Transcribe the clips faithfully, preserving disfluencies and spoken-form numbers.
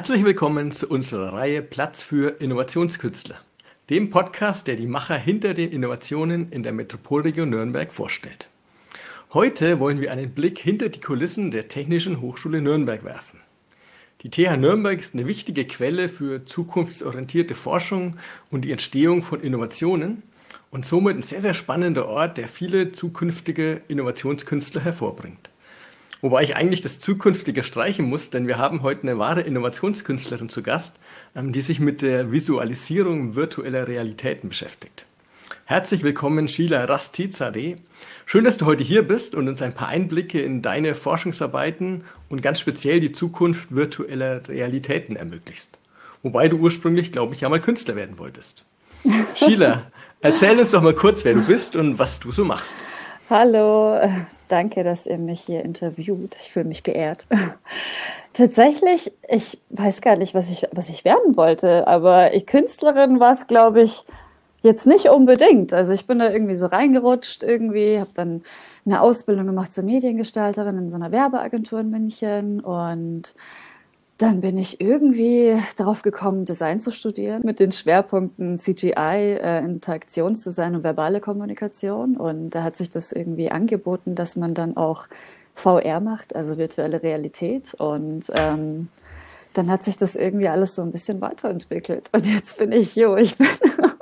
Herzlich willkommen zu unserer Reihe Platz für Innovationskünstler, dem Podcast, der die Macher hinter den Innovationen in der Metropolregion Nürnberg vorstellt. Heute wollen wir einen Blick hinter die Kulissen der Technischen Hochschule Nürnberg werfen. Die T H Nürnberg ist eine wichtige Quelle für zukunftsorientierte Forschung und die Entstehung von Innovationen und somit ein sehr, sehr spannender Ort, der viele zukünftige Innovationskünstler hervorbringt. Wobei ich eigentlich das Zukünftige streichen muss, denn wir haben heute eine wahre Innovationskünstlerin zu Gast, die sich mit der Visualisierung virtueller Realitäten beschäftigt. Herzlich willkommen, Sheila Rastizadeh. Schön, dass du heute hier bist und uns ein paar Einblicke in deine Forschungsarbeiten und ganz speziell die Zukunft virtueller Realitäten ermöglichst. Wobei du ursprünglich, glaube ich, ja mal Künstler werden wolltest. Sheila, erzähl uns doch mal kurz, wer du bist und was du so machst. Hallo, danke, dass ihr mich hier interviewt. Ich fühle mich geehrt. Tatsächlich, ich weiß gar nicht, was ich, was ich werden wollte, aber ich, Künstlerin war es, glaube ich, jetzt nicht unbedingt. Also ich bin da irgendwie so reingerutscht irgendwie, habe dann eine Ausbildung gemacht zur Mediengestalterin in so einer Werbeagentur in München und dann bin ich irgendwie darauf gekommen, Design zu studieren mit den Schwerpunkten C G I, äh, Interaktionsdesign und verbale Kommunikation. Und da hat sich das irgendwie angeboten, dass man dann auch V R macht, also virtuelle Realität. Und ähm, dann hat sich das irgendwie alles so ein bisschen weiterentwickelt. Und jetzt bin ich, jo, ich bin,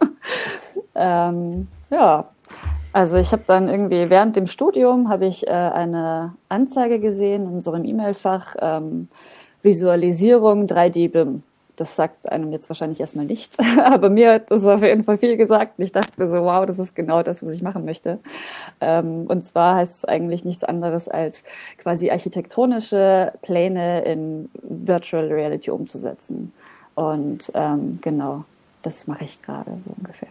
ähm, ja, also ich habe dann irgendwie während dem Studium habe ich äh, eine Anzeige gesehen in unserem E-Mail-Fach, ähm, Visualisierung drei D B I M. Das sagt einem jetzt wahrscheinlich erstmal nichts, aber mir hat das auf jeden Fall viel gesagt. Und ich dachte mir so, wow, das ist genau das, was ich machen möchte. Und zwar heißt es eigentlich nichts anderes als quasi architektonische Pläne in Virtual Reality umzusetzen. Und ähm, genau, das mache ich gerade so ungefähr.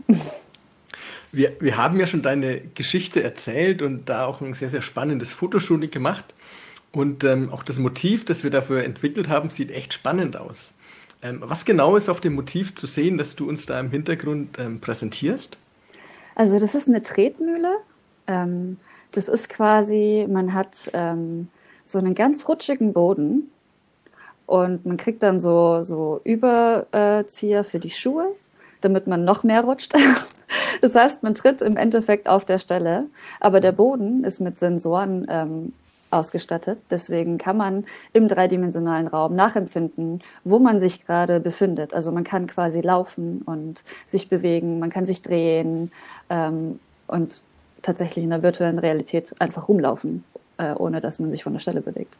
Wir, wir haben ja schon deine Geschichte erzählt und da auch ein sehr, sehr spannendes Fotoshooting gemacht. Und ähm, auch das Motiv, das wir dafür entwickelt haben, sieht echt spannend aus. Ähm, was genau ist auf dem Motiv zu sehen, das du uns da im Hintergrund ähm, präsentierst? Also das ist eine Tretmühle. Ähm, das ist quasi, man hat ähm, so einen ganz rutschigen Boden und man kriegt dann so, so Überzieher für die Schuhe, damit man noch mehr rutscht. Das heißt, man tritt im Endeffekt auf der Stelle, aber der Boden ist mit Sensoren ähm, ausgestattet. Deswegen kann man im dreidimensionalen Raum nachempfinden, wo man sich gerade befindet. Also man kann quasi laufen und sich bewegen, man kann sich drehen ähm, und tatsächlich in der virtuellen Realität einfach rumlaufen, äh, ohne dass man sich von der Stelle bewegt.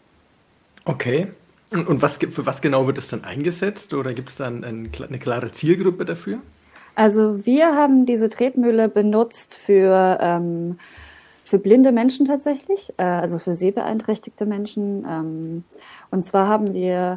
Okay. Und was, für was genau wird es dann eingesetzt? Oder gibt es dann ein, eine klare Zielgruppe dafür? Also wir haben diese Tretmühle benutzt für ähm, Für blinde Menschen tatsächlich, äh, also für sehbeeinträchtigte Menschen. Ähm, und zwar haben wir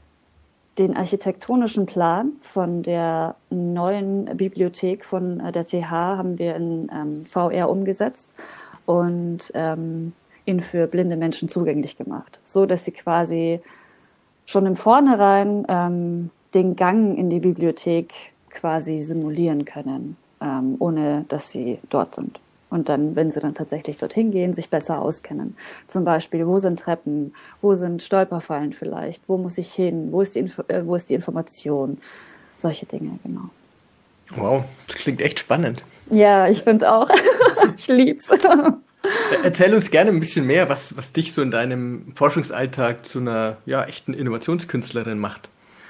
den architektonischen Plan von der neuen Bibliothek von äh, der T H haben wir in ähm, V R umgesetzt und ähm, ihn für blinde Menschen zugänglich gemacht, so dass sie quasi schon im Vornherein ähm, den Gang in die Bibliothek quasi simulieren können, ähm, ohne dass sie dort sind. Und dann, wenn sie dann tatsächlich dorthin gehen, sich besser auskennen. Zum Beispiel, wo sind Treppen, wo sind Stolperfallen vielleicht, wo muss ich hin, wo ist die, Info- äh, wo ist die Information, solche Dinge, genau. Wow, das klingt echt spannend. Ja, ich finde auch. Ich lieb's. Erzähl uns gerne ein bisschen mehr, was, was dich so in deinem Forschungsalltag zu einer ja, echten Innovationskünstlerin macht.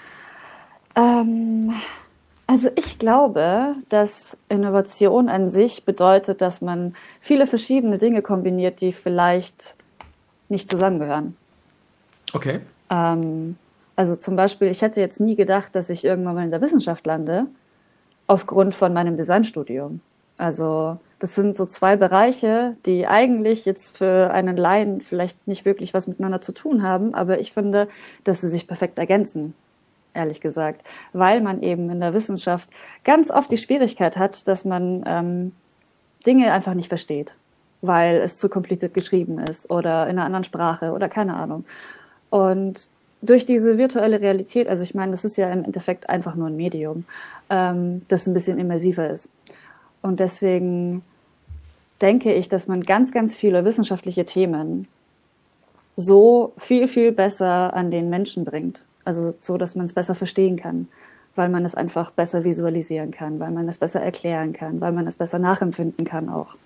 Ähm... Also ich glaube, dass Innovation an sich bedeutet, dass man viele verschiedene Dinge kombiniert, die vielleicht nicht zusammengehören. Okay. Ähm, also zum Beispiel, ich hätte jetzt nie gedacht, dass ich irgendwann mal in der Wissenschaft lande, aufgrund von meinem Designstudium. Also das sind so zwei Bereiche, die eigentlich jetzt für einen Laien vielleicht nicht wirklich was miteinander zu tun haben, aber ich finde, dass sie sich perfekt ergänzen. Ehrlich gesagt, weil man eben in der Wissenschaft ganz oft die Schwierigkeit hat, dass man ähm, Dinge einfach nicht versteht, weil es zu kompliziert geschrieben ist oder in einer anderen Sprache oder keine Ahnung. Und durch diese virtuelle Realität, also ich meine, das ist ja im Endeffekt einfach nur ein Medium, ähm, das ein bisschen immersiver ist. Und deswegen denke ich, dass man ganz, ganz viele wissenschaftliche Themen so viel, viel besser an den Menschen bringt, Also so, dass man es besser verstehen kann, weil man es einfach besser visualisieren kann, weil man es besser erklären kann, weil man es besser nachempfinden kann auch.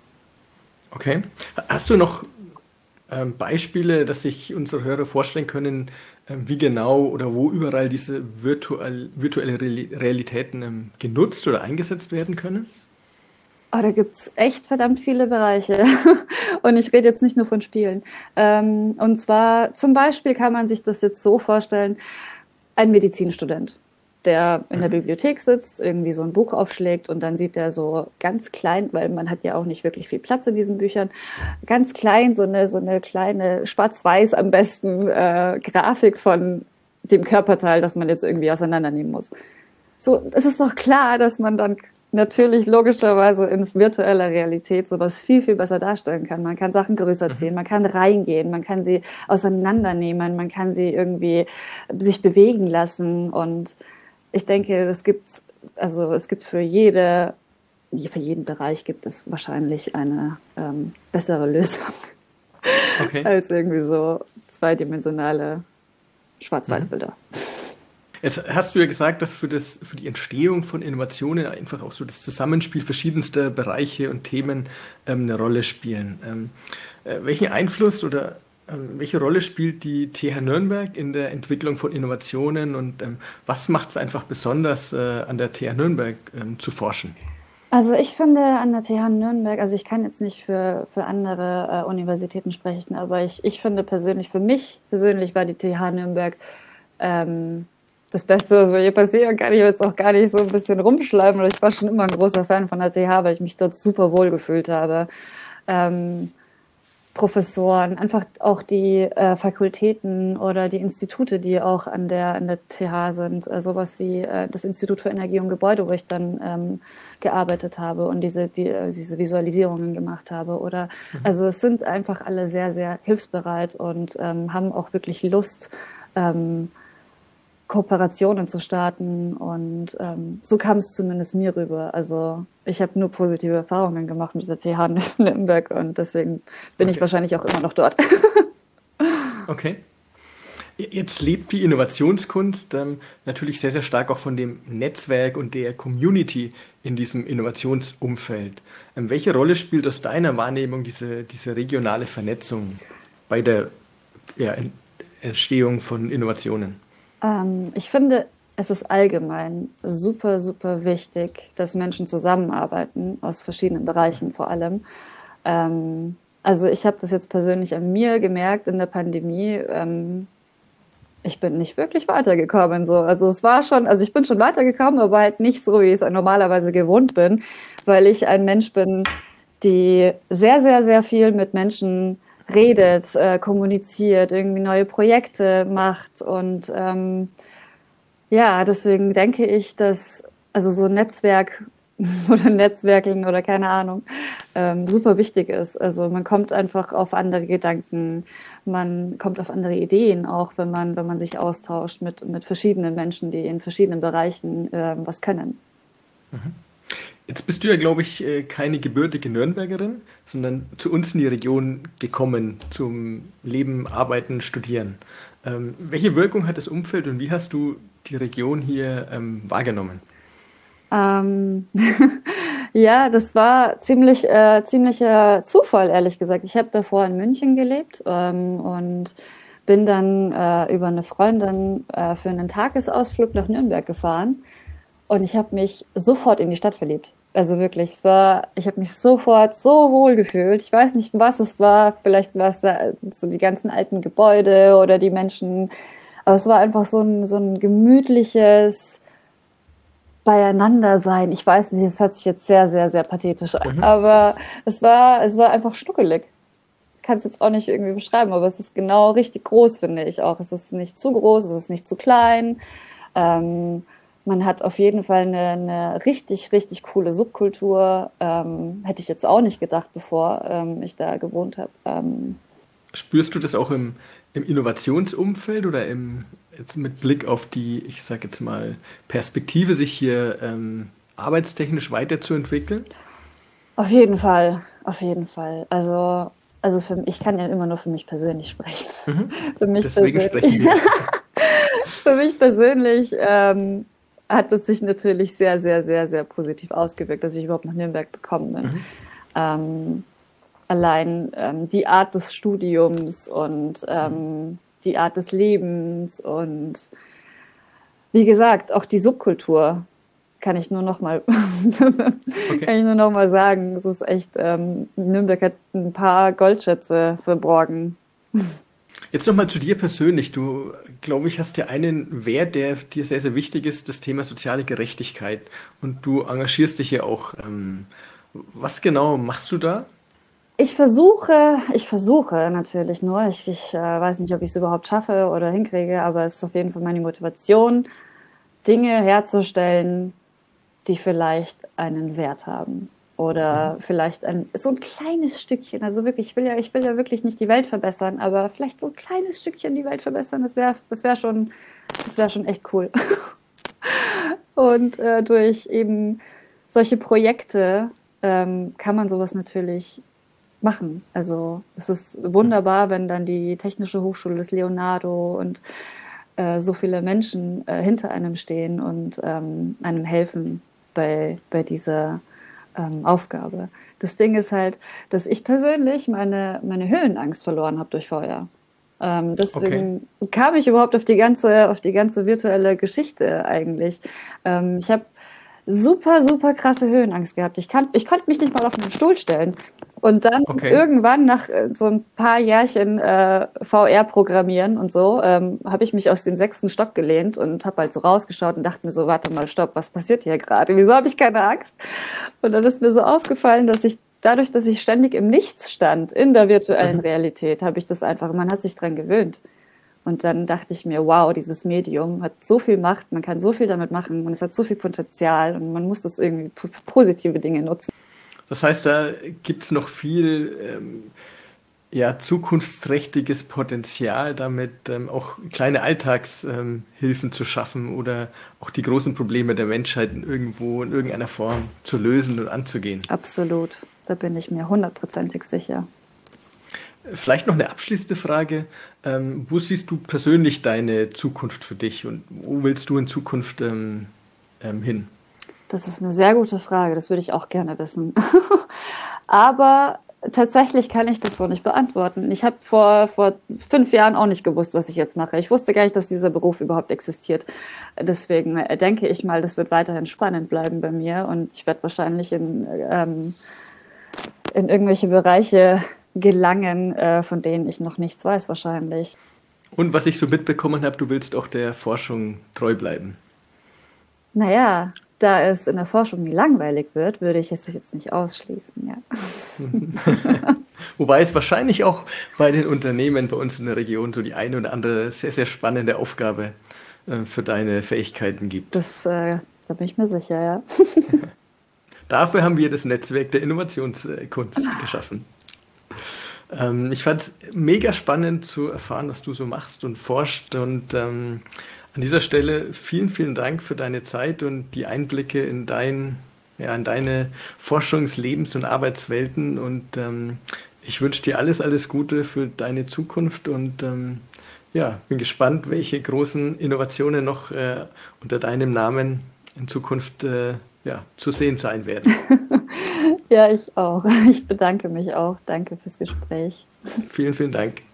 Okay. Hast du noch ähm, Beispiele, dass sich unsere Hörer vorstellen können, ähm, wie genau oder wo überall diese virtuell, virtuelle Realitäten ähm, genutzt oder eingesetzt werden können? Oh, da gibt's echt verdammt viele Bereiche. Und ich rede jetzt nicht nur von Spielen. Ähm, und zwar zum Beispiel kann man sich das jetzt so vorstellen, ein Medizinstudent, der in der Bibliothek sitzt, irgendwie so ein Buch aufschlägt und dann sieht er so ganz klein, weil man hat ja auch nicht wirklich viel Platz in diesen Büchern, ganz klein so eine so eine kleine schwarz-weiß am besten äh, Grafik von dem Körperteil, das man jetzt irgendwie auseinandernehmen muss. So, es ist doch klar, dass man dann natürlich logischerweise in virtueller Realität sowas viel, viel besser darstellen kann. Man kann Sachen größer ziehen, man kann reingehen, man kann sie auseinandernehmen, man kann sie irgendwie sich bewegen lassen. Und ich denke, es gibt, also es gibt für jede, für jeden Bereich gibt es wahrscheinlich eine ähm, bessere Lösung okay. als irgendwie so zweidimensionale Schwarz-Weiß-Bilder. Mhm. Jetzt hast du ja gesagt, dass für, das, für die Entstehung von Innovationen einfach auch so das Zusammenspiel verschiedenster Bereiche und Themen ähm, eine Rolle spielen. Ähm, äh, welchen Einfluss oder ähm, welche Rolle spielt die T H Nürnberg in der Entwicklung von Innovationen und ähm, was macht es einfach besonders, äh, an der T H Nürnberg ähm, zu forschen? Also ich finde an der T H Nürnberg, also ich kann jetzt nicht für, für andere äh, Universitäten sprechen, aber ich, ich finde persönlich, für mich persönlich war die T H Nürnberg ähm, das Beste, was mir je passieren kann. Ich will jetzt auch gar nicht so ein bisschen rumschleifen, weil ich war schon immer ein großer Fan von der T H, weil ich mich dort super wohl gefühlt habe. Ähm, Professoren, einfach auch die äh, Fakultäten oder die Institute, die auch an der, an der T H sind. Äh, sowas wie äh, das Institut für Energie und Gebäude, wo ich dann ähm, gearbeitet habe und diese, die, äh, diese Visualisierungen gemacht habe. Oder, mhm. Also es sind einfach alle sehr, sehr hilfsbereit und ähm, haben auch wirklich Lust, ähm, Kooperationen zu starten und ähm, so kam es zumindest mir rüber. Also ich habe nur positive Erfahrungen gemacht mit der T H Nürnberg und deswegen bin okay. ich wahrscheinlich auch immer noch dort. Okay. Jetzt lebt die Innovationskunst ähm, natürlich sehr, sehr stark auch von dem Netzwerk und der Community in diesem Innovationsumfeld. Ähm, welche Rolle spielt aus deiner Wahrnehmung diese, diese regionale Vernetzung bei der ja, Entstehung von Innovationen? Ich finde, es ist allgemein super, super wichtig, dass Menschen zusammenarbeiten, aus verschiedenen Bereichen vor allem. Also ich habe das jetzt persönlich an mir gemerkt in der Pandemie. Ich bin nicht wirklich weitergekommen. So. Also es war schon, also ich bin schon weitergekommen, aber halt nicht so, wie ich es normalerweise gewohnt bin, weil ich ein Mensch bin, die sehr, sehr, sehr viel mit Menschen redet, äh, kommuniziert, irgendwie neue Projekte macht und ähm, ja, deswegen denke ich, dass also so ein Netzwerk oder Netzwerkeln oder keine Ahnung ähm, super wichtig ist. Also man kommt einfach auf andere Gedanken, man kommt auf andere Ideen auch, wenn man wenn man sich austauscht mit mit verschiedenen Menschen, die in verschiedenen Bereichen äh, was können. Mhm. Jetzt bist du ja, glaube ich, keine gebürtige Nürnbergerin, sondern zu uns in die Region gekommen, zum Leben, Arbeiten, Studieren. Ähm, welche Wirkung hat das Umfeld und wie hast du die Region hier ähm, wahrgenommen? Ähm, ja, das war ziemlich äh, ziemlicher Zufall, ehrlich gesagt. Ich habe davor in München gelebt ähm, und bin dann äh, über eine Freundin äh, für einen Tagesausflug nach Nürnberg gefahren. Und ich habe mich sofort in die Stadt verliebt. Also wirklich, es war, ich habe mich sofort so wohl gefühlt. Ich weiß nicht, was es war. Vielleicht war es da so die ganzen alten Gebäude oder die Menschen. Aber es war einfach so ein, so ein gemütliches Beieinander-Sein. Ich weiß nicht, es hört sich jetzt sehr, sehr, sehr pathetisch an. Mhm. Aber es war, es war einfach schnuckelig. Ich kann es jetzt auch nicht irgendwie beschreiben, aber es ist genau richtig groß, finde ich auch. Es ist nicht zu groß, es ist nicht zu klein. Ähm, Man hat auf jeden Fall eine, eine richtig, richtig coole Subkultur. Ähm, hätte ich jetzt auch nicht gedacht, bevor ähm, ich da gewohnt habe. Ähm, Spürst du das auch im, im Innovationsumfeld oder im, jetzt mit Blick auf die, ich sage jetzt mal, Perspektive, sich hier ähm, arbeitstechnisch weiterzuentwickeln? Auf jeden Fall, auf jeden Fall. Also, also für, ich kann ja immer nur für mich persönlich sprechen. Mhm. Für mich Deswegen persönlich. sprechen wir. Für mich persönlich ähm, hat es sich natürlich sehr, sehr, sehr, sehr positiv ausgewirkt, dass ich überhaupt nach Nürnberg gekommen bin. Mhm. Ähm, allein ähm, die Art des Studiums und ähm, die Art des Lebens und wie gesagt, auch die Subkultur kann ich nur noch mal okay. kann ich nur noch mal sagen. Es ist echt, ähm, Nürnberg hat ein paar Goldschätze verborgen. Jetzt nochmal zu dir persönlich. Du, glaube ich, hast ja einen Wert, der dir sehr, sehr wichtig ist, das Thema soziale Gerechtigkeit. Und du engagierst dich ja auch. Ähm, was genau machst du da? Ich versuche, ich versuche natürlich nur, ich, ich äh, weiß nicht, ob ich es überhaupt schaffe oder hinkriege, aber es ist auf jeden Fall meine Motivation, Dinge herzustellen, die vielleicht einen Wert haben. Oder mhm. vielleicht ein, so ein kleines Stückchen, also wirklich, ich will ja, ich will ja wirklich nicht die Welt verbessern, aber vielleicht so ein kleines Stückchen die Welt verbessern, das wäre, das wäre schon, das wäre schon echt cool. Und äh, durch eben solche Projekte ähm, kann man sowas natürlich machen. Also es ist wunderbar, wenn dann die Technische Hochschule des Leonardo und äh, so viele Menschen äh, hinter einem stehen und ähm, einem helfen bei, bei dieser ähm, Aufgabe. Das Ding ist halt, dass ich persönlich meine, meine Höhenangst verloren habe durch Feuer. Ähm, deswegen okay. kam ich überhaupt auf die ganze, auf die ganze virtuelle Geschichte eigentlich. Ähm, ich habe super, super krasse Höhenangst gehabt. Ich, kann, ich konnte mich nicht mal auf einen Stuhl stellen. Und dann okay. irgendwann nach so ein paar Jahrchen äh, V R programmieren und so, ähm, habe ich mich aus dem sechsten Stock gelehnt und habe halt so rausgeschaut und dachte mir so, warte mal, stopp, was passiert hier gerade? Wieso habe ich keine Angst? Und dann ist mir so aufgefallen, dass ich dadurch, dass ich ständig im Nichts stand, in der virtuellen mhm. Realität, habe ich das einfach, man hat sich dran gewöhnt. Und dann dachte ich mir, wow, dieses Medium hat so viel Macht, man kann so viel damit machen und es hat so viel Potenzial und man muss das irgendwie für positive Dinge nutzen. Das heißt, da gibt es noch viel ähm, ja, zukunftsträchtiges Potenzial, damit ähm, auch kleine Alltagshilfen ähm, zu schaffen oder auch die großen Probleme der Menschheit irgendwo in irgendeiner Form zu lösen und anzugehen. Absolut, da bin ich mir hundertprozentig sicher. Vielleicht noch eine abschließende Frage. Ähm, wo siehst du persönlich deine Zukunft für dich und wo willst du in Zukunft ähm, ähm, hin? Das ist eine sehr gute Frage, das würde ich auch gerne wissen. Aber tatsächlich kann ich das so nicht beantworten. Ich habe vor, vor fünf Jahren auch nicht gewusst, was ich jetzt mache. Ich wusste gar nicht, dass dieser Beruf überhaupt existiert. Deswegen denke ich mal, das wird weiterhin spannend bleiben bei mir und ich werde wahrscheinlich in, ähm, in irgendwelche Bereiche gelangen, äh, von denen ich noch nichts weiß wahrscheinlich. Und was ich so mitbekommen habe, du willst auch der Forschung treu bleiben. Naja, da es in der Forschung nie langweilig wird, würde ich es jetzt nicht ausschließen, ja. Wobei es wahrscheinlich auch bei den Unternehmen bei uns in der Region so die eine oder andere sehr, sehr spannende Aufgabe äh, für deine Fähigkeiten gibt. Das, äh, da bin ich mir sicher, ja. Dafür haben wir das Netzwerk der Innovationskunst geschaffen. Ähm, ich fand es mega spannend zu erfahren, was du so machst und forschst und ähm, an dieser Stelle vielen, vielen Dank für deine Zeit und die Einblicke in, dein, ja, in deine Forschungs-, Lebens- und Arbeitswelten. Und ähm, ich wünsche dir alles, alles Gute für deine Zukunft und ähm, ja, bin gespannt, welche großen Innovationen noch äh, unter deinem Namen in Zukunft äh, ja, zu sehen sein werden. Ja, ich auch. Ich bedanke mich auch. Danke fürs Gespräch. Vielen, vielen Dank.